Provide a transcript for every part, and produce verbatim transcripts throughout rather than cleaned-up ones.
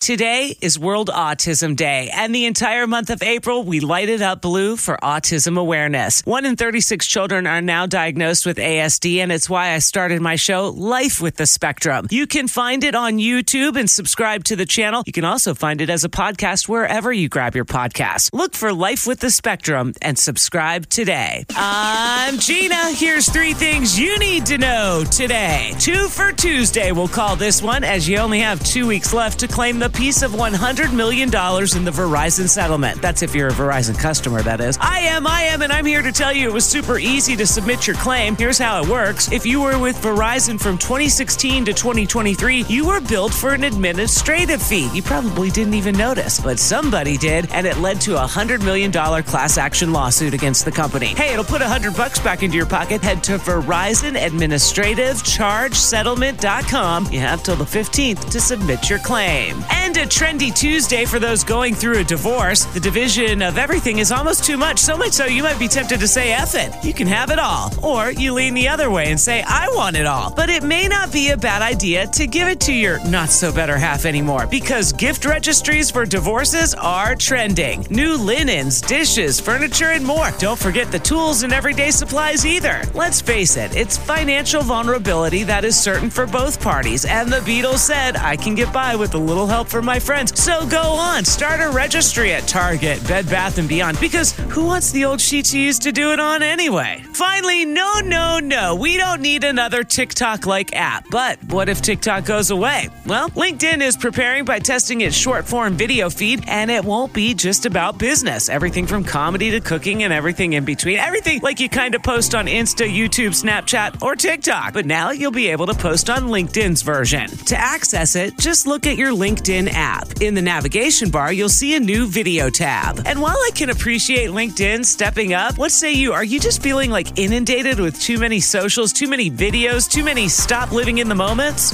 Today is World Autism Day, and the entire month of April, we light it up blue for autism awareness. One in thirty-six children are now diagnosed with A S D, and it's why I started my show, Life with the Spectrum. You can find it on YouTube and subscribe to the channel. You can also find it as a podcast wherever you grab your podcasts. Look for Life with the Spectrum and subscribe today. I'm Gina. Here's three things you need to know today. Two for Tuesday, we'll call this one, as you only have two weeks left to claim the piece of one hundred million dollars in the Verizon settlement. That's if you're a Verizon customer, that is. I am, I am, and I'm here to tell you it was super easy to submit your claim. Here's how it works. If you were with Verizon from twenty sixteen to twenty twenty-three, you were billed for an administrative fee. You probably didn't even notice, but somebody did, and it led to a one hundred million dollars class action lawsuit against the company. Hey, it'll put one hundred bucks back into your pocket. Head to Verizon Administrative Charge Settlement dot com. You have till the fifteenth to submit your claim. And a trendy Tuesday for those going through a divorce. The division of everything is almost too much, so much so you might be tempted to say F it. You can have it all. Or you lean the other way and say, I want it all. But it may not be a bad idea to give it to your not-so-better half anymore, because gift registries for divorces are trending. New linens, dishes, furniture, and more. Don't forget the tools and everyday supplies either. Let's face it, it's financial vulnerability that is certain for both parties, and the Beatles said, I can get by with a little help from my friends. So go on, start a registry at Target, Bed Bath and Beyond, because who wants the old sheets you used to do it on anyway? Finally, no, no, no, we don't need another TikTok-like app. But what if TikTok goes away? Well, LinkedIn is preparing by testing its short-form video feed, and it won't be just about business. Everything from comedy to cooking and everything in between. Everything like you kind of post on Insta, YouTube, Snapchat, or TikTok. But now you'll be able to post on LinkedIn's version. To access it, just look at your LinkedIn app. In the navigation bar, you'll see a new video tab. And while I can appreciate LinkedIn stepping up, what say you? Are you just feeling like inundated with too many socials, too many videos, too many stop living in the moments?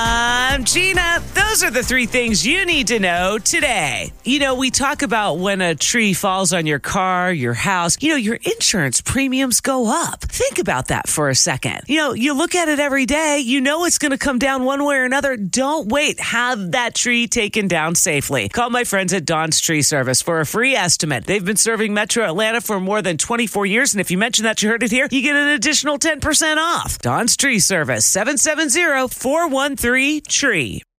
I'm Gina. Those are the three things you need to know today. You know, we talk about when a tree falls on your car, your house, you know, your insurance premiums go up. Think about that for a second. You know, you look at it every day, you know it's going to come down one way or another. Don't wait. Have that tree taken down safely. Call my friends at Dawn's Tree Service for a free estimate. They've been serving Metro Atlanta for more than twenty-four years, and if you mention that you heard it here, you get an additional ten percent off. Dawn's Tree Service, seven seven zero, four one three, T R E E.